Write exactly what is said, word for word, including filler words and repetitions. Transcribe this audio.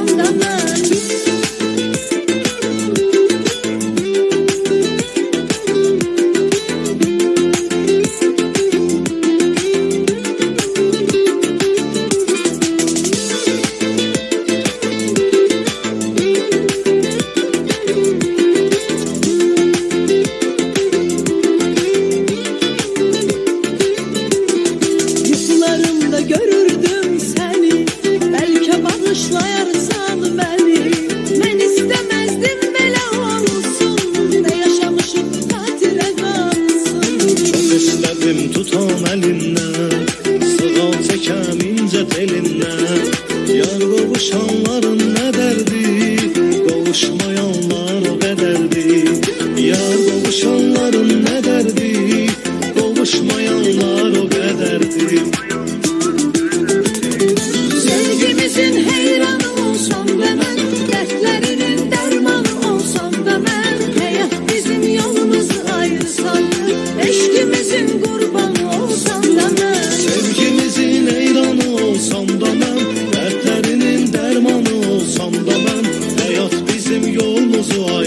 olsam da mən. Görürdüm seni, belki bağışlayarsan beni. Ben istemezdim belə olsun, ne yaşamışım xatirə qalsın. Çok istedim tutam elinden, sığal çekəm incə telindən. Yar qovuşanların nə dərdi, qovuşmayanlar o qədərdi. Yar qovuşanların nə dərdi, qovuşmayanlar o qədərdi. Sevgimizin heyranı olsam da mən, dertlerinin dermanı olsam da mən. Həyat bizim yolumuzu ayırsan, eşkimizin qurbanı olsam da mən. Sevgimizin heyranı olsam da mən, dertlerinin dermanı olsam da mən. Həyat bizim yolumuzu ayırsan.